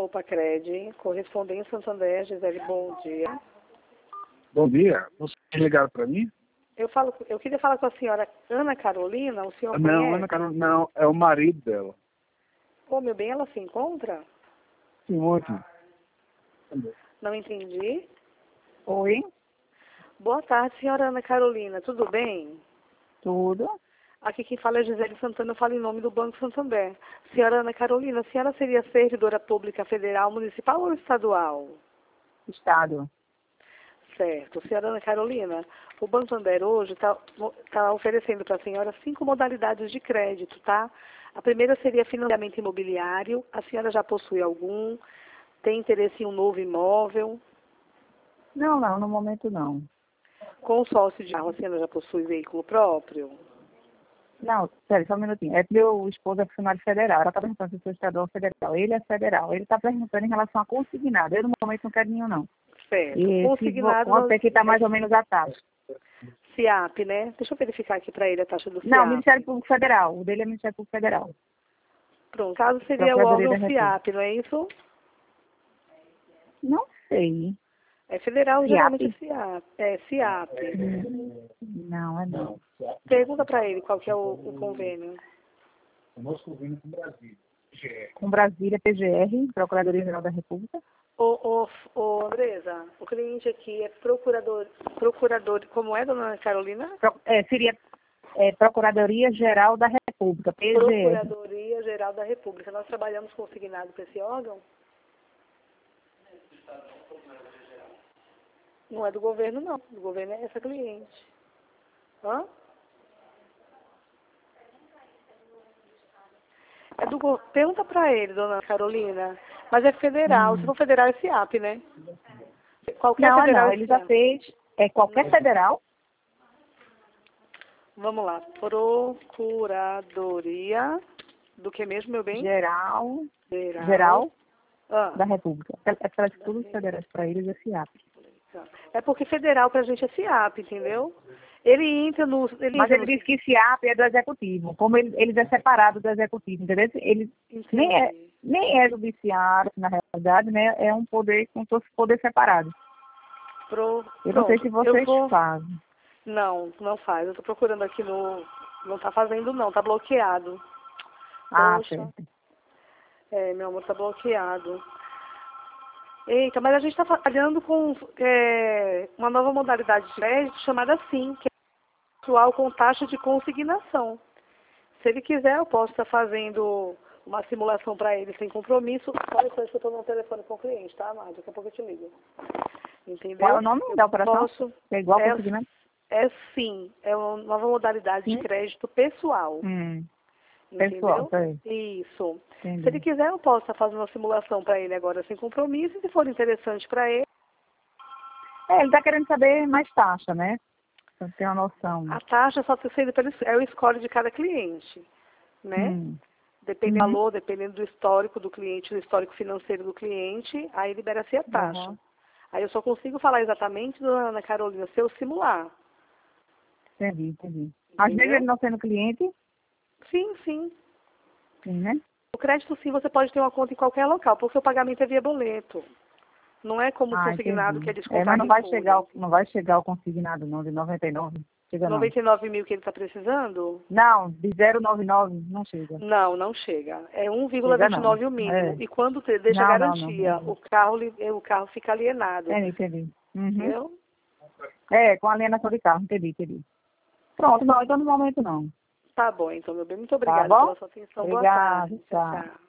Copacred, correspondente Santander, Gisele, bom dia. Bom dia. Vocês ligaram para mim? Eu queria falar com a senhora Ana Carolina, o senhor Não, conhece? Ana Carolina, não, é o marido dela. Ô, meu bem, ela se encontra? Sim, ótimo. Não entendi. Oi, Boa tarde, senhora Ana Carolina, tudo bem? tudo. Aqui quem fala é Gisele Santana, eu falo em nome do Banco Santander. Senhora Ana Carolina, a senhora seria servidora pública federal, municipal ou estadual? Estado. Certo. Senhora Ana Carolina, o Banco Santander hoje está oferecendo para a senhora 5 modalidades de crédito, tá? A primeira seria financiamento imobiliário. A senhora já possui algum? Tem interesse em um novo imóvel? Não, no momento não. Consórcio de carro, a senhora já possui veículo próprio? Não, sério, só um minutinho. É meu esposo é funcionário federal. Ela está perguntando se eu sou estadual ou federal. Ele é federal. Ele está perguntando em relação a consignado. Eu, no momento, não quero nenhum, não. Certo. E Consignado, quanto é que está mais ou menos a taxa? CIAP, né? Deixa eu verificar aqui para ele a taxa do CIAP. Não, Ministério Público Federal. O dele é Ministério Público Federal. Pronto. Caso seria o Procuradoria órgão da CIAP, não é isso? Não sei. É federal, CIAP? geralmente é CIAP. É CIAP. Não, é não. Pergunta para ele qual que é o convênio. O nosso convênio com Brasília. Com Brasília, PGR, Procuradoria Geral da República. Ô, Andresa, o cliente aqui é procurador, como é, dona Carolina? Seria Procuradoria Geral da República, PGR. Procuradoria Geral da República. Nós trabalhamos consignado com esse órgão? Não é do governo, não. Do governo é essa cliente. Hã? Pergunta para ele, dona Carolina. Mas é federal. Se for federal, é CIAP, né? Qualquer federal Não, é ele já CIAP. fez qualquer federal. Vamos lá. Procuradoria do que mesmo, meu bem? Geral Ah, da República. Parece que todos os federais para eles é CIAP. é porque federal pra gente é CIAP, entendeu? Ele entra no... Mas ele disse que CIAP é do Executivo. Como eles é separado do Executivo, entendeu? Ele nem é judiciário, na realidade, né? É um poder, como se fosse poder separado. Eu não sei se vocês fazem. Não faz. Eu tô procurando aqui no... Não tá fazendo, não. Tá bloqueado. Ah, Poxa. certo. É, meu amor, tá bloqueado. Eita, mas a gente está trabalhando com uma nova modalidade de crédito chamada SIM, que é atual com taxa de consignação. Se ele quiser, eu posso estar fazendo uma simulação para ele sem compromisso. Olha só, eu estou no telefone com o cliente, tá, Amado? Daqui a pouco eu te ligo. Entendeu? Qual é o nome da operação? É igual é, consignado? é SIM, é uma nova modalidade de crédito pessoal. Pessoal, Entendeu? Isso. Entendi. Se ele quiser, eu posso estar fazendo uma simulação para ele agora sem compromisso. E se for interessante para ele... Ele está querendo saber mais taxa, né? Para ter uma noção. A taxa só é o score de cada cliente, né? Dependendo do valor, dependendo do histórico do cliente, do histórico financeiro do cliente, aí libera-se a taxa. Aí eu só consigo falar exatamente, dona Ana Carolina, se eu simular. Entendi. Mas mesmo ele não sendo cliente? Sim. Sim, né? O crédito, sim, você pode ter uma conta em qualquer local, porque o pagamento é via boleto. Não é como consignado, entendi. que é descontado Mas não vai chegar o consignado, não, de 99. Chega 99 mil que ele está precisando? Não, de 099 não chega. Não chega. É 1,29 o mínimo. E quando deixa garantia, o carro fica alienado. Entendi. Entendeu? Com alienação de carro, entendi. Pronto, não, então no momento não. Tá bom, então, meu bem. Muito obrigada Tá bom? pela sua atenção. Obrigada, Boa tarde. Tchau.